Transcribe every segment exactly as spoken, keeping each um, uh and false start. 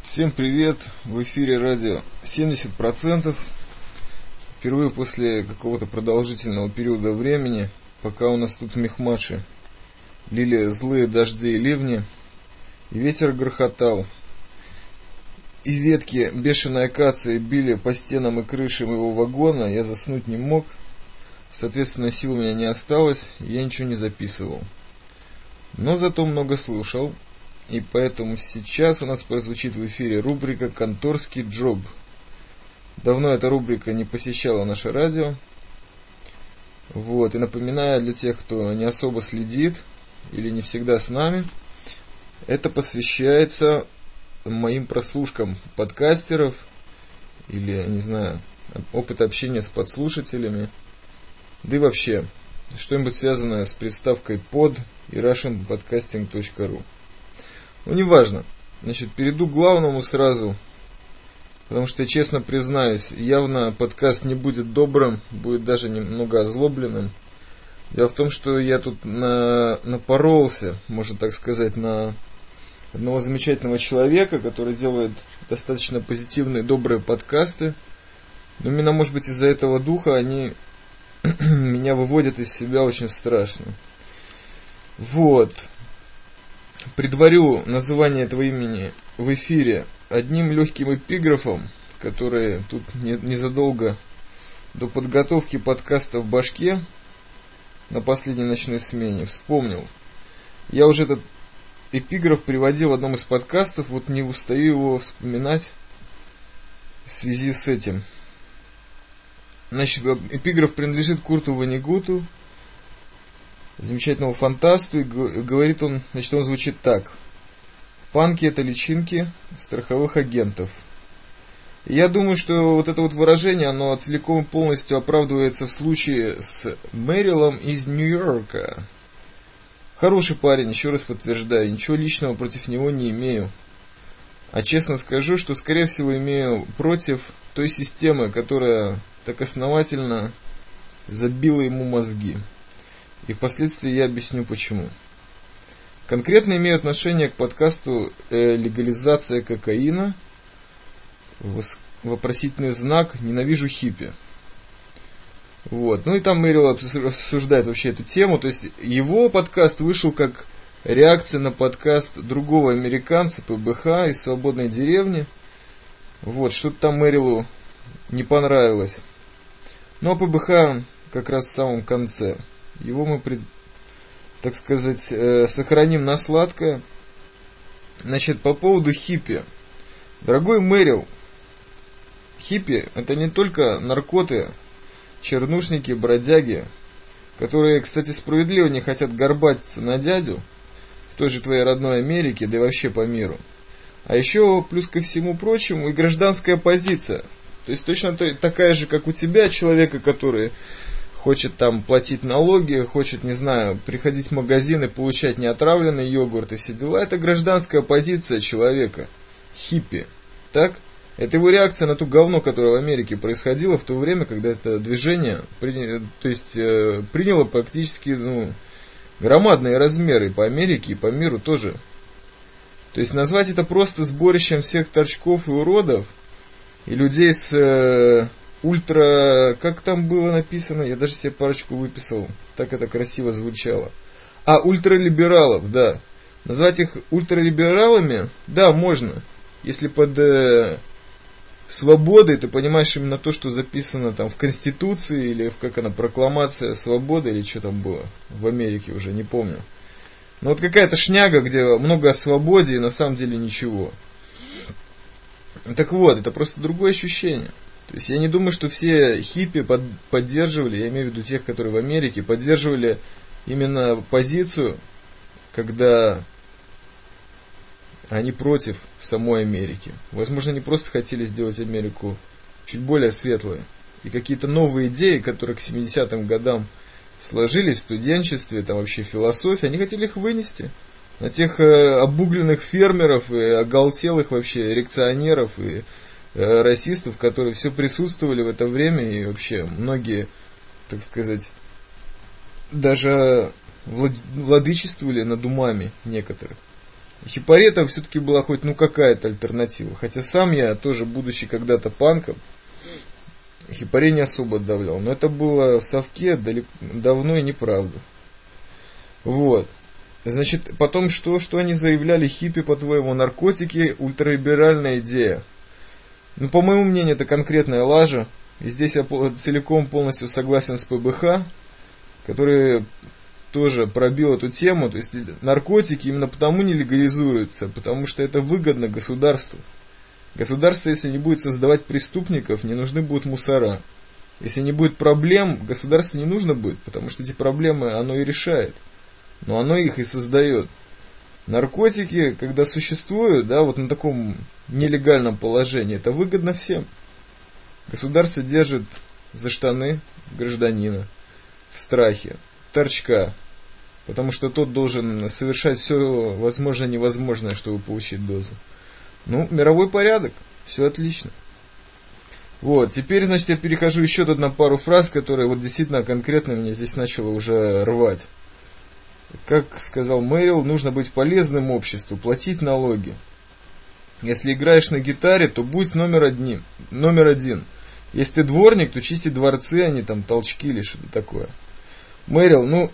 Всем привет! В эфире радио семьдесят процентов. Впервые после какого-то продолжительного периода времени, пока у нас тут в Мехмаше лили злые дожди и ливни, и ветер грохотал, и ветки бешеной акации били по стенам и крышам его вагона, я заснуть не мог. Соответственно, сил у меня не осталось, и я ничего не записывал. Но зато много слушал. И поэтому сейчас у нас прозвучит в эфире рубрика «Конторский джоб». Давно эта рубрика не посещала наше радио. Вот. И напоминаю для тех, кто не особо следит или не всегда с нами, это посвящается моим прослушкам подкастеров или, не знаю, опыт общения с подслушателями. Да и вообще, что-нибудь связанное с приставкой под и russian podcasting точка ру. Ну, неважно. Значит, перейду к главному сразу, потому что, честно признаюсь, явно подкаст не будет добрым, будет даже немного озлобленным. Дело в том, что я тут на, напоролся, можно так сказать, на одного замечательного человека, который делает достаточно позитивные, добрые подкасты. Но именно, может быть, из-за этого духа они меня выводят из себя очень страшно. Вот. Предварю называние этого имени в эфире одним легким эпиграфом, который тут незадолго до подготовки подкаста в башке на последней ночной смене вспомнил. Я уже этот эпиграф приводил в одном из подкастов, вот не устаю его вспоминать в связи с этим. Значит, эпиграф принадлежит Курту Воннегуту, замечательному фантасту, и говорит он, значит, он звучит так: панки — это личинки страховых агентов. И я думаю, что вот это вот выражение, оно целиком и полностью оправдывается в случае с Мэрилом из Нью-Йорка. Хороший парень, еще раз подтверждаю, ничего личного против него не имею. А честно скажу, что скорее всего имею против той системы, которая так основательно забила ему мозги. И впоследствии я объясню почему. Конкретно имею отношение к подкасту э, «Легализация кокаина», вопросительный знак «Ненавижу хиппи». Вот. Ну и там Мэрил обсуждает вообще эту тему. То есть его подкаст вышел как реакция на подкаст другого американца, ПБХ, из «Свободной деревни». Вот. Что-то там Мэрилу не понравилось. Ну а ПБХ как раз в самом конце. Его мы, так сказать, сохраним на сладкое. Значит, по поводу хиппи. Дорогой Мэрил, хиппи — это не только наркоты, чернушники, бродяги, которые, кстати, справедливо не хотят горбатиться на дядю в той же твоей родной Америке, да и вообще по миру. А еще, плюс ко всему прочему, и гражданская позиция. То есть точно такая же, как у тебя, человека, который хочет там платить налоги, хочет, не знаю, приходить в магазин и получать неотравленный йогурт и все дела. Это гражданская позиция человека, хиппи. Так? Это его реакция на то говно, которое в Америке происходило в то время, когда это движение при, то есть, э, приняло практически ну, громадные размеры по Америке и по миру тоже. То есть назвать это просто сборищем всех торчков и уродов и людей с... Э, ультра... Как там было написано? Я даже себе парочку выписал. Так это красиво звучало. А, ультралибералов, да. Назвать их ультралибералами? Да, можно. Если под э, свободой ты понимаешь именно то, что записано там в Конституции, или в, как она, прокламация свободы, или что там было в Америке, уже не помню. Но вот какая-то шняга, где много о свободе и на самом деле ничего. Так вот, это просто другое ощущение. То есть я не думаю, что все хиппи под, поддерживали, я имею в виду тех, которые в Америке, поддерживали именно позицию, когда они против самой Америки. Возможно, они просто хотели сделать Америку чуть более светлой. И какие-то новые идеи, которые к семидесятым годам сложились в студенчестве, там вообще философия, они хотели их вынести на тех э, обугленных фермеров и оголтелых вообще реакционеров и расистов, которые все присутствовали в это время, и вообще многие, так сказать, даже владычествовали над умами некоторых. Хиппаретам все-таки была хоть ну какая-то альтернатива. Хотя сам я, тоже будучи когда-то панком, хиппарей не особо отдавлял. Но это было в совке далеко, давно и неправда. Вот. Значит, потом что, что они заявляли, хиппи, по-твоему, наркотики, ультралиберальная идея. Ну, по моему мнению, это конкретная лажа. И здесь я целиком полностью согласен с ПБХ, который тоже пробил эту тему. То есть наркотики именно потому не легализуются, потому что это выгодно государству. Государство, если не будет создавать преступников, не нужны будут мусора. Если не будет проблем, государству не нужно будет, потому что эти проблемы оно и решает. Но оно их и создает. Наркотики, когда существуют, да, вот на таком нелегальном положении, это выгодно всем. Государство держит за штаны гражданина в страхе, торчка, потому что тот должен совершать все возможное и невозможное, чтобы получить дозу. Ну, мировой порядок, все отлично. Вот, теперь, значит, я перехожу еще тут на пару фраз, которые вот действительно конкретно меня здесь начало уже рвать. Как сказал Мэрил, нужно быть полезным обществу, платить налоги. Если играешь на гитаре, то будь номер один. Номер один. Если ты дворник, то чисти дворцы, а не там толчки или что-то такое. Мэрил, ну,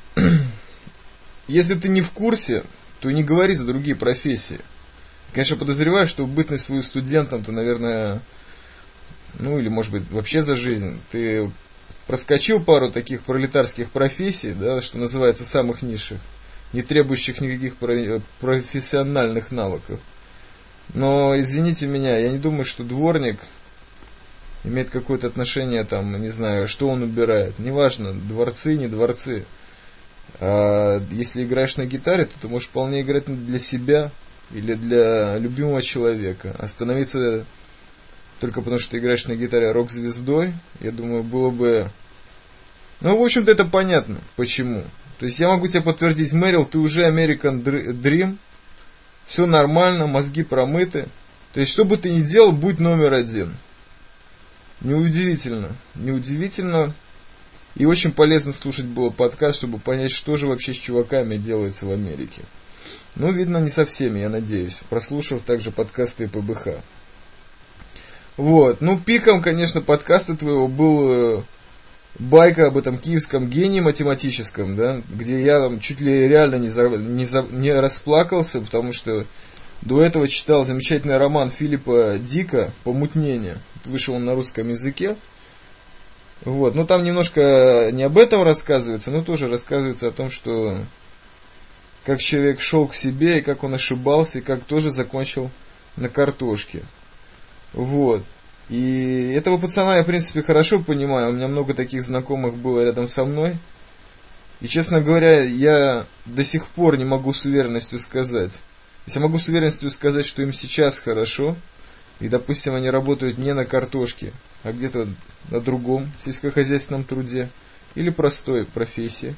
если ты не в курсе, то не говори за другие профессии. Конечно, подозреваю, что в бытность свою студентом, то, наверное, ну или может быть вообще за жизнь, ты проскочил пару таких пролетарских профессий, да, что называется, самых низших, не требующих никаких профессиональных навыков. Но, извините меня, я не думаю, что дворник имеет какое-то отношение, там, не знаю, что он убирает. Неважно, дворцы, не дворцы. А если играешь на гитаре, то ты можешь вполне играть для себя или для любимого человека. Остановиться только потому, что ты играешь на гитаре рок-звездой, я думаю, было бы... Ну, в общем-то, это понятно, почему. То есть, я могу тебе подтвердить, Мэрил, ты уже American Dream, все нормально, мозги промыты. То есть, что бы ты ни делал, будь номер один. Неудивительно, неудивительно. И очень полезно слушать было подкаст, чтобы понять, что же вообще с чуваками делается в Америке. Ну, видно, не со всеми, я надеюсь, прослушав также подкасты и ПБХ. Вот, ну, пиком, конечно, подкаста твоего был байка об этом киевском гении математическом, да, где я там чуть ли реально не, за, не, за, не расплакался, потому что до этого читал замечательный роман Филиппа Дика «Помутнение». Вышел он на русском языке. Вот, ну, там немножко не об этом рассказывается, но тоже рассказывается о том, что как человек шел к себе, и как он ошибался, и как тоже закончил на картошке. Вот. И этого пацана я, в принципе, хорошо понимаю. У меня много таких знакомых было рядом со мной. И, честно говоря, я до сих пор не могу с уверенностью сказать. То есть я могу с уверенностью сказать, что им сейчас хорошо. И, допустим, они работают не на картошке, а где-то на другом сельскохозяйственном труде. Или простой профессии.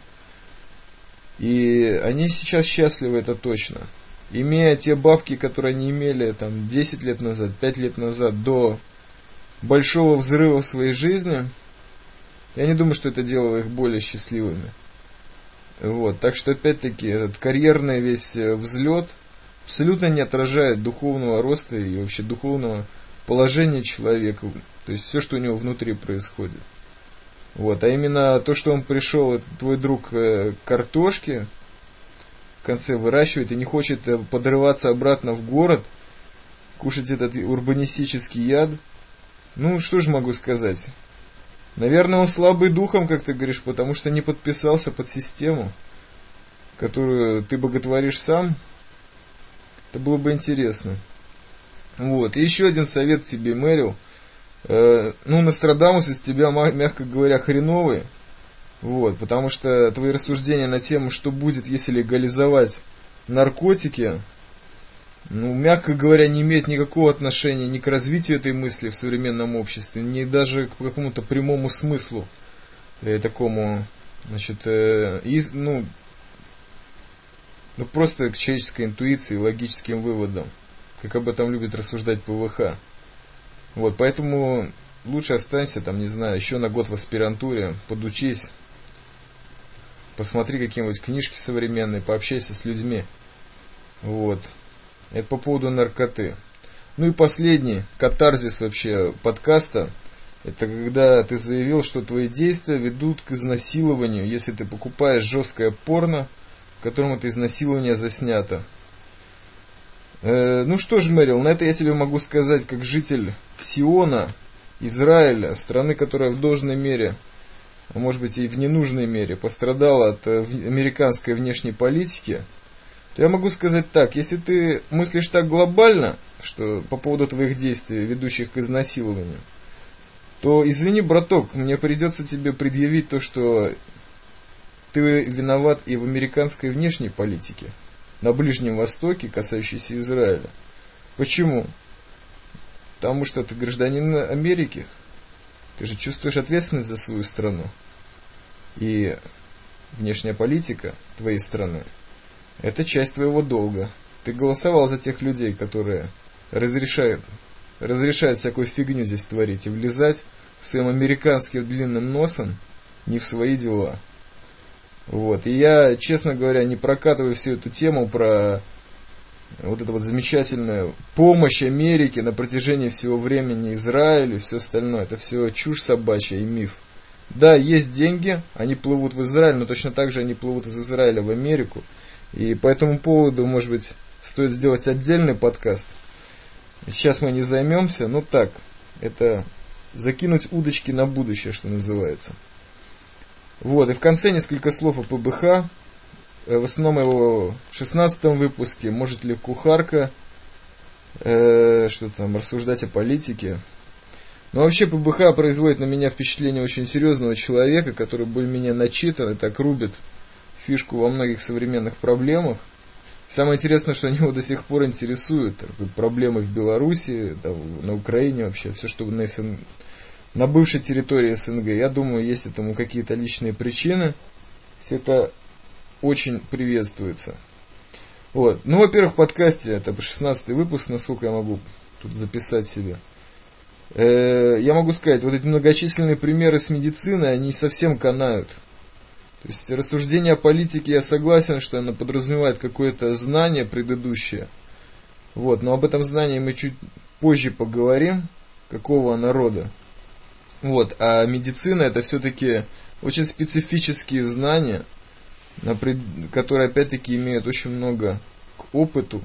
И они сейчас счастливы, это точно. Имея те бабки, которые они имели там десять лет назад, пять лет назад, до большого взрыва в своей жизни, я не думаю, что это делало их более счастливыми. Вот. Так что, опять-таки, этот карьерный весь взлет абсолютно не отражает духовного роста и вообще духовного положения человека. То есть, все, что у него внутри происходит. Вот. А именно то, что он пришел, это твой друг к картошке, в конце выращивает и не хочет подрываться обратно в город, кушать этот урбанистический яд. Ну, что же могу сказать? Наверное, он слабый духом, как ты говоришь, потому что не подписался под систему, которую ты боготворишь сам. Это было бы интересно. Вот. И еще один совет тебе, Мэрил. Э, ну, Нострадамус из тебя, мягко говоря, хреновый. Вот, потому что твои рассуждения на тему, что будет, если легализовать наркотики, ну, мягко говоря, не имеет никакого отношения ни к развитию этой мысли в современном обществе, ни даже к какому-то прямому смыслу, или такому, значит, э, из, ну, ну, просто к человеческой интуиции, логическим выводам, как об этом любит рассуждать ПВХ. Вот, поэтому лучше останься, там, не знаю, еще на год в аспирантуре, подучись, посмотри какие-нибудь книжки современные, пообщайся с людьми. Вот. Это по поводу наркоты. Ну и последний катарзис вообще подкаста. Это когда ты заявил, что твои действия ведут к изнасилованию, если ты покупаешь жесткое порно, в котором это изнасилование заснято. Э, ну что ж, Мэрил, на это я тебе могу сказать, как житель Сиона, Израиля, страны, которая в должной мере, а может быть и в ненужной мере, пострадала от американской внешней политики, то я могу сказать так: если ты мыслишь так глобально, что по поводу твоих действий, ведущих к изнасилованию, то извини, браток, мне придется тебе предъявить то, что ты виноват и в американской внешней политике на Ближнем Востоке, касающейся Израиля. Почему? Потому что ты гражданин Америки. Ты же чувствуешь ответственность за свою страну. И внешняя политика твоей страны — это часть твоего долга. Ты голосовал за тех людей, которые разрешают, разрешают всякую фигню здесь творить и влезать своим американским длинным носом не в свои дела. Вот. И я, честно говоря, не прокатываю всю эту тему про вот эту вот замечательную помощь Америке на протяжении всего времени Израилю и все остальное. Это все чушь собачья и миф. Да, есть деньги, они плывут в Израиль, но точно так же они плывут из Израиля в Америку. И по этому поводу, может быть, стоит сделать отдельный подкаст. Сейчас мы не займемся, но так, это закинуть удочки на будущее, что называется. Вот, и в конце несколько слов о ПБХ. В основном его в шестнадцатом выпуске. Может ли кухарка э, что там, рассуждать о политике. Но вообще ПБХ производит на меня впечатление очень серьезного человека, который более-менее начитан и так рубит фишку во многих современных проблемах. Самое интересное, что него до сих пор интересуют так, проблемы в Беларуси, там, на Украине вообще, все, что на, СН... на бывшей территории СНГ. Я думаю, есть этому какие-то личные причины. Все это очень приветствуется. Вот. Ну, во-первых, в подкасте, это шестнадцатый выпуск, насколько я могу тут записать себе. Э, я могу сказать, вот эти многочисленные примеры с медициной, они совсем канают. То есть рассуждение о политике, я согласен, что оно подразумевает какое-то знание предыдущее. Вот, но об этом знании мы чуть позже поговорим, какого народа. Вот, а медицина — это все-таки очень специфические знания, которые опять-таки имеют очень много к опыту.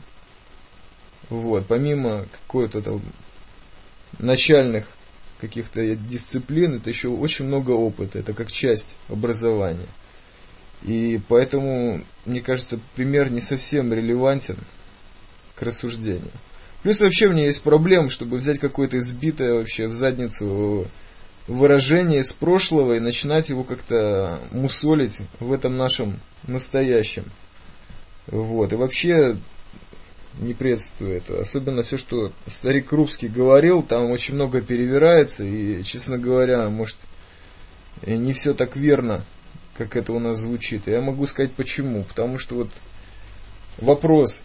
Вот, помимо какой-то там начальных каких-то дисциплин, это еще очень много опыта, это как часть образования. И поэтому, мне кажется, пример не совсем релевантен к рассуждению. Плюс вообще у меня есть проблема, чтобы взять какое-то избитое вообще в задницу выражение из прошлого и начинать его как-то мусолить в этом нашем настоящем. Вот. И вообще не приветствую это. Особенно все, что старик Крупский говорил, там очень много перевирается. И, честно говоря, может, не все так верно, как это у нас звучит. И я могу сказать почему. Потому что вот вопрос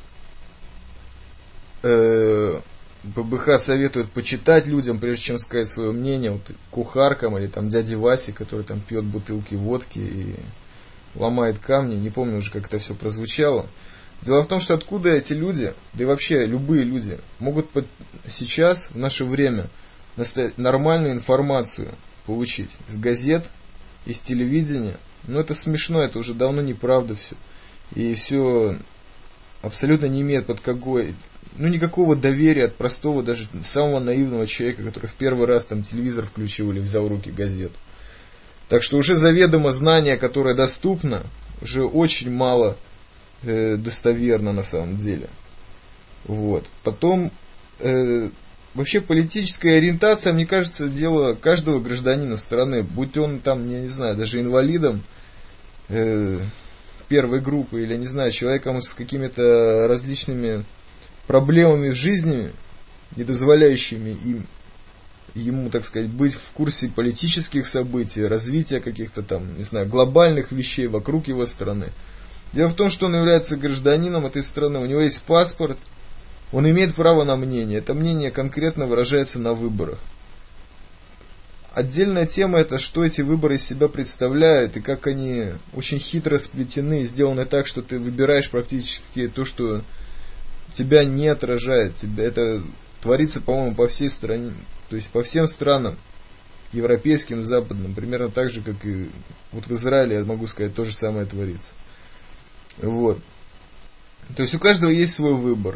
э, ПБХ советует почитать людям, прежде чем сказать свое мнение, вот кухаркам или там дяде Васе, который там пьет бутылки водки и ломает камни. Не помню уже, как это все прозвучало. Дело в том, что откуда эти люди, да и вообще любые люди, могут под, сейчас, в наше время, нормальную информацию получить из газет, из телевидения. Но это смешно, это уже давно неправда все. И все абсолютно не имеет под какой, ну никакого доверия от простого, даже самого наивного человека, который в первый раз там телевизор включил или взял в руки газету. Так что уже заведомо знание, которое доступно, уже очень мало э, достоверно на самом деле. Вот. Потом э, вообще политическая ориентация, мне кажется, дело каждого гражданина страны, будь он там, я не знаю, даже инвалидом э, первой группы или, не знаю, человеком с какими-то различными проблемами в жизни, не дозволяющими им, ему, так сказать, быть в курсе политических событий, развития каких-то там, не знаю, глобальных вещей вокруг его страны. Дело в том, что он является гражданином этой страны, у него есть паспорт, он имеет право на мнение. Это мнение конкретно выражается на выборах. отдельная тема это, что эти выборы из себя представляют, и как они очень хитро сплетены, сделаны так, что ты выбираешь практически то, что тебя не отражает. Тебя, это творится, по-моему, по всей стране, то есть по всем странам, европейским, западным, примерно так же, как и вот в Израиле, я могу сказать, то же самое творится. Вот. То есть у каждого есть свой выбор.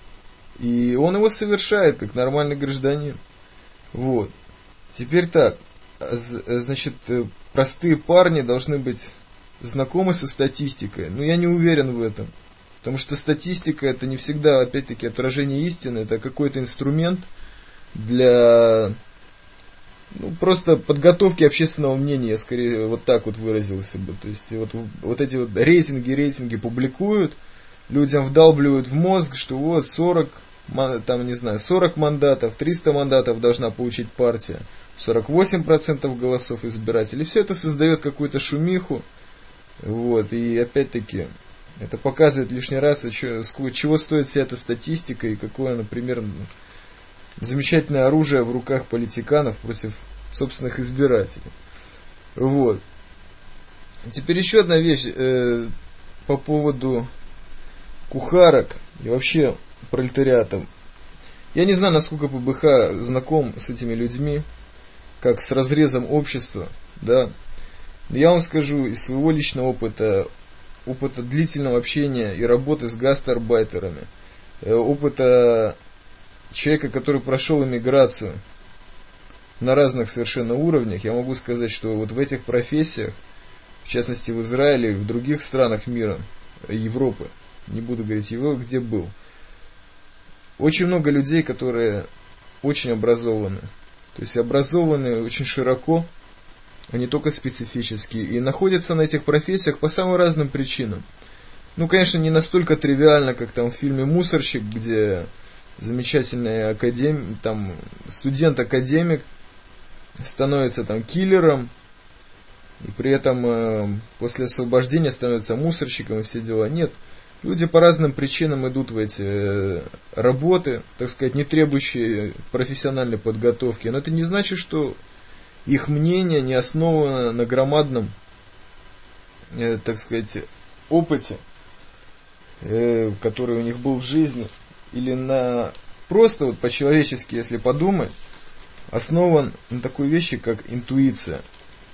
И он его совершает, как нормальный гражданин. Вот. Теперь так. Значит, простые парни должны быть знакомы со статистикой. Но я не уверен в этом. Потому что статистика это не всегда, опять-таки, отражение истины. Это какой-то инструмент для ну, просто подготовки общественного мнения. Я скорее вот так вот выразился бы. То есть вот, вот эти вот рейтинги, рейтинги публикуют. Людям вдалбливают в мозг, что вот сорок, там, не знаю, сорок мандатов, триста мандатов должна получить партия, сорок восемь процентов голосов избирателей. Все это создает какую-то шумиху. Вот, и опять-таки, это показывает лишний раз, чего стоит вся эта статистика и какое, например, замечательное оружие в руках политиканов против собственных избирателей. Вот. Теперь еще одна вещь э, по поводу кухарок и вообще пролетариатом. Я не знаю, насколько ПБХ знаком с этими людьми, как с разрезом общества, да. Но я вам скажу из своего личного опыта, опыта длительного общения и работы с гастарбайтерами, опыта человека, который прошел эмиграцию на разных совершенно уровнях, я могу сказать, что вот в этих профессиях, в частности в Израиле и в других странах мира, Европы, не буду говорить его, где был. Очень много людей, которые очень образованы. То есть образованы очень широко, а не только специфически. И находятся на этих профессиях по самым разным причинам. Ну, конечно, не настолько тривиально, как там в фильме «Мусорщик», где замечательный академ... там, студент-академик становится там киллером, и при этом э, после освобождения становится мусорщиком и все дела. Нет. Люди по разным причинам идут в эти работы, так сказать, не требующие профессиональной подготовки. Но это не значит, что их мнение не основано на громадном, так сказать, опыте, который у них был в жизни, или на просто вот по-человечески, если подумать, основан на такой вещи, как интуиция.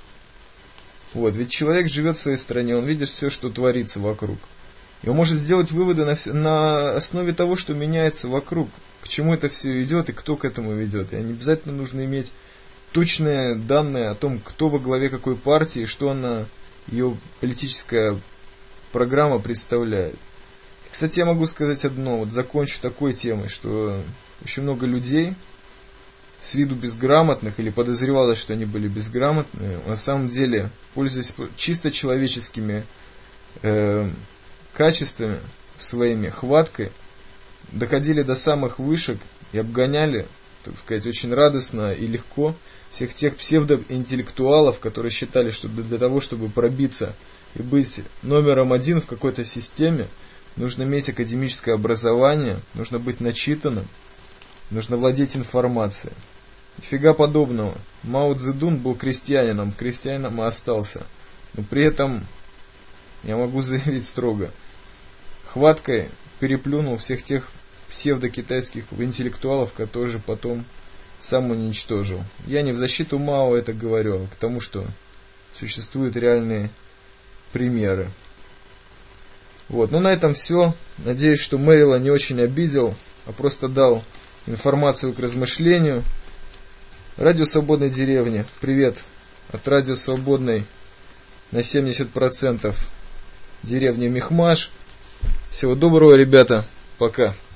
Вот, ведь человек живет в своей стране, он видит все, что творится вокруг. И он может сделать выводы на, на основе того, что меняется вокруг, к чему это все идет и кто к этому ведет. И не обязательно нужно иметь точные данные о том, кто во главе какой партии, что она, ее политическая программа представляет. Кстати, я могу сказать одно, вот закончу такой темой, что очень много людей, с виду безграмотных, или подозревалось, что они были безграмотные, на самом деле, пользуясь чисто человеческими э, качествами своими, хваткой, доходили до самых вышек и обгоняли, так сказать, очень радостно и легко всех тех псевдоинтеллектуалов, которые считали, что для того, чтобы пробиться и быть номером один в какой-то системе, нужно иметь академическое образование, нужно быть начитанным, нужно владеть информацией. Нифига подобного. Мао Цзэдун был крестьянином, крестьянином и остался. Но при этом, я могу заявить строго, хваткой переплюнул всех тех псевдокитайских интеллектуалов, которые же потом сам уничтожил. Я не в защиту Мао это говорю, а к тому, что существуют реальные примеры. Вот, ну на этом все. Надеюсь, что Мэрила не очень обидел, а просто дал информацию к размышлению. Радио Свободной деревни. Привет от Радио Свободной на семьдесят процентов деревни Михмаш. Всего доброго, ребята. Пока.